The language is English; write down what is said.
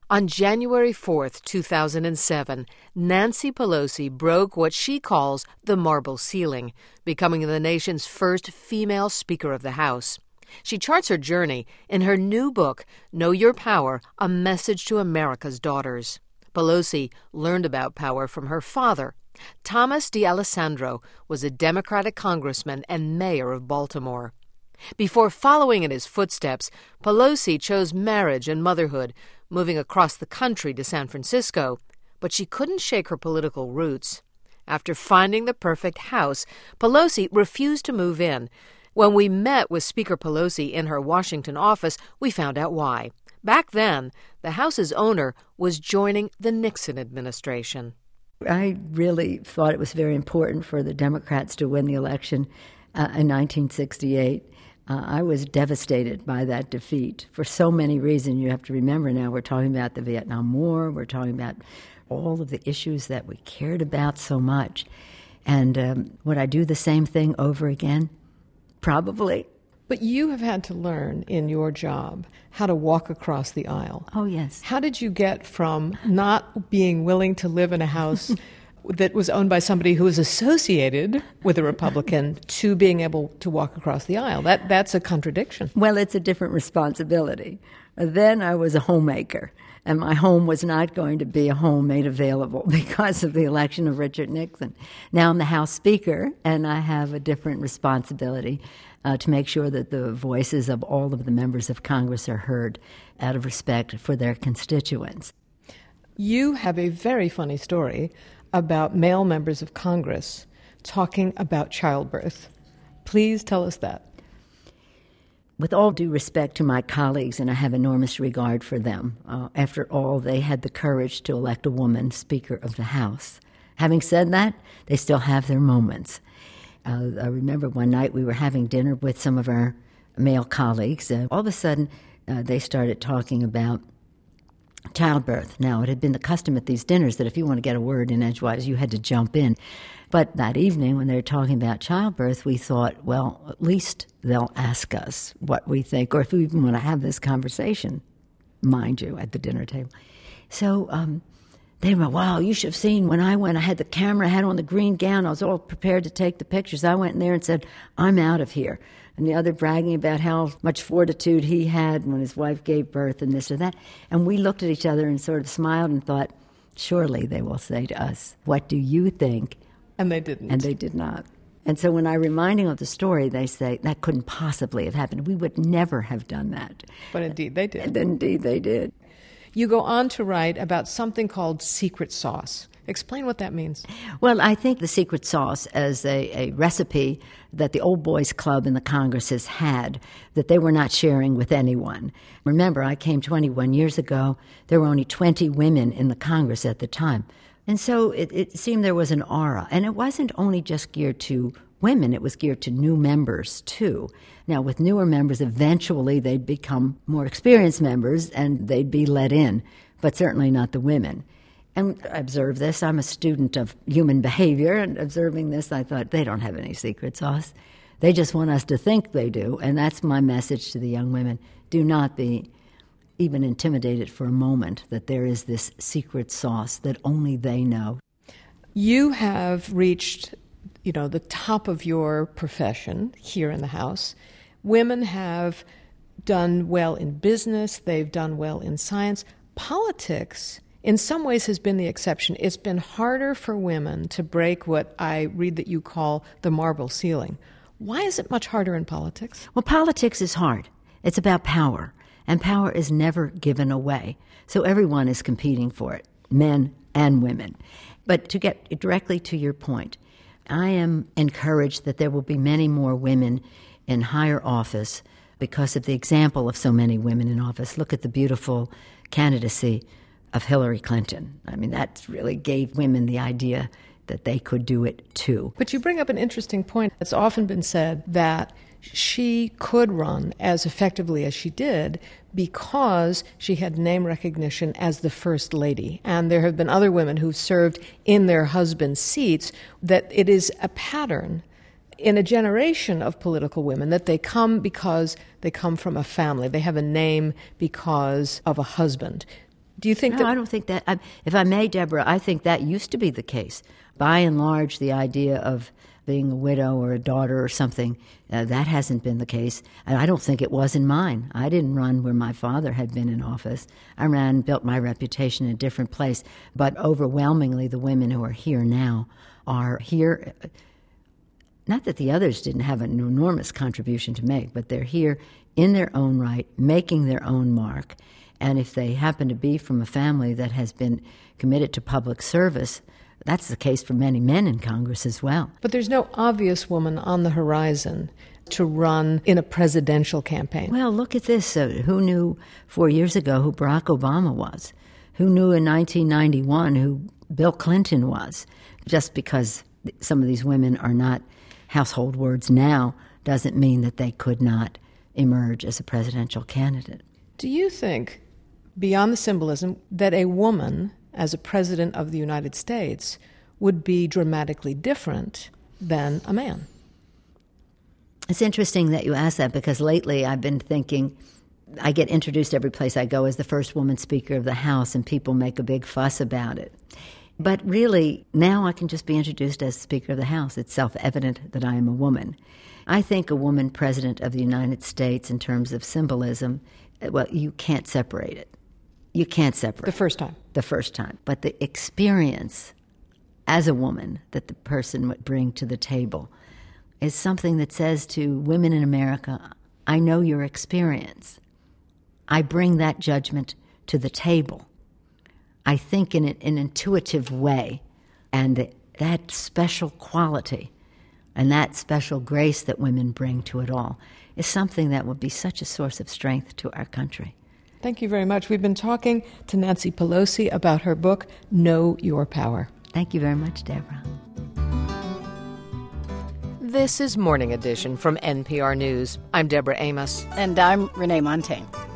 On January 4th, 2007, Nancy Pelosi broke what she calls the marble ceiling, becoming the nation's first female Speaker of the House. She charts her journey in her new book, Know Your Power, A Message to America's Daughters. Pelosi learned about power from her father. Thomas D'Alessandro was a Democratic congressman and mayor of Baltimore. Before following in his footsteps, Pelosi chose marriage and motherhood, moving across the country to San Francisco. But she couldn't shake her political roots. After finding the perfect house, Pelosi refused to move in. When we met with Speaker Pelosi in her Washington office, we found out why. Back then, the House's owner was joining the Nixon administration. I really thought it was very important for the Democrats to win the election in 1968. I was devastated by that defeat for so many reasons. You have to remember now we're talking about the Vietnam War. We're talking about all of the issues that we cared about so much. And would I do the same thing over again? Probably. But you have had to learn in your job how to walk across the aisle. Oh, yes. How did you get from not being willing to live in a house that was owned by somebody who was associated with a Republican to being able to walk across the aisle? That's a contradiction. Well, it's a different responsibility. Then I was a homemaker, and my home was not going to be a home made available because of the election of Richard Nixon. Now I'm the House Speaker, and I have a different responsibility to make sure that the voices of all of the members of Congress are heard out of respect for their constituents. You have a very funny story about male members of Congress talking about childbirth. Please tell us that. With all due respect to my colleagues, and I have enormous regard for them, after all, they had the courage to elect a woman Speaker of the House. Having said that, they still have their moments. I remember one night we were having dinner with some of our male colleagues, and all of a sudden they started talking about childbirth. Now, it had been the custom at these dinners that if you want to get a word in edgewise, you had to jump in. But that evening, when they were talking about childbirth, we thought, well, at least they'll ask us what we think, or if we even want to have this conversation, mind you, at the dinner table. So they went, wow, you should have seen when I went, I had the camera, I had on the green gown, I was all prepared to take the pictures. I went in there and said, I'm out of here. And the other bragging about how much fortitude he had when his wife gave birth and this or that. And we looked at each other and sort of smiled and thought, surely they will say to us, what do you think? And they didn't. And they did not. And so when I remind them of the story, they say, that couldn't possibly have happened. We would never have done that. But indeed they did. And indeed they did. You go on to write about something called secret sauce. Explain what that means. Well, I think the secret sauce as a recipe that the old boys club in the Congress has had that they were not sharing with anyone. Remember, I came 21 years ago. There were only 20 women in the Congress at the time. And so it seemed there was an aura. And it wasn't only just geared to women, it was geared to new members, too. Now, with newer members, eventually they'd become more experienced members and they'd be let in, but certainly not the women. And I observed this. I'm a student of human behavior, and observing this, I thought, they don't have any secret sauce. They just want us to think they do, and that's my message to the young women. Do not be even intimidated for a moment that there is this secret sauce that only they know. You have reached, the top of your profession here in the House. Women have done well in business. They've done well in science. Politics, in some ways, has been the exception. It's been harder for women to break what I read that you call the marble ceiling. Why is it much harder in politics? Well, politics is hard. It's about power, and power is never given away. So everyone is competing for it, men and women. But to get directly to your point, I am encouraged that there will be many more women in higher office because of the example of so many women in office. Look at the beautiful candidacy of Hillary Clinton. I mean, that really gave women the idea that they could do it too. But you bring up an interesting point. It's often been said that she could run as effectively as she did because she had name recognition as the First Lady. And there have been other women who've served in their husbands' seats, that it is a pattern in a generation of political women that they come because they come from a family. They have a name because of a husband. Do you think No, I don't think that. If I may, Deborah, I think that used to be the case. By and large, the idea of being a widow or a daughter or something, that hasn't been the case. And I don't think it was in mine. I didn't run where my father had been in office. I built my reputation in a different place. But overwhelmingly, the women who are here now are here. Not that the others didn't have an enormous contribution to make, but they're here in their own right, making their own mark. And if they happen to be from a family that has been committed to public service, that's the case for many men in Congress as well. But there's no obvious woman on the horizon to run in a presidential campaign. Well, look at this. Who knew 4 years ago who Barack Obama was? Who knew in 1991 who Bill Clinton was? Just because some of these women are not household words now doesn't mean that they could not emerge as a presidential candidate. Do you think, beyond the symbolism, that a woman as a president of the United States would be dramatically different than a man? It's interesting that you ask that, because lately I've been thinking, I get introduced every place I go as the first woman Speaker of the House, and people make a big fuss about it. But really, now I can just be introduced as Speaker of the House. It's self-evident that I am a woman. I think a woman president of the United States, in terms of symbolism, well, you can't separate it. You can't separate the first time. The first time. But the experience as a woman that the person would bring to the table is something that says to women in America, I know your experience. I bring that judgment to the table. I think in an intuitive way. And that special quality and that special grace that women bring to it all is something that would be such a source of strength to our country. Thank you very much. We've been talking to Nancy Pelosi about her book, Know Your Power. Thank you very much, Deborah. This is Morning Edition from NPR News. I'm Deborah Amos. And I'm Renee Montaigne.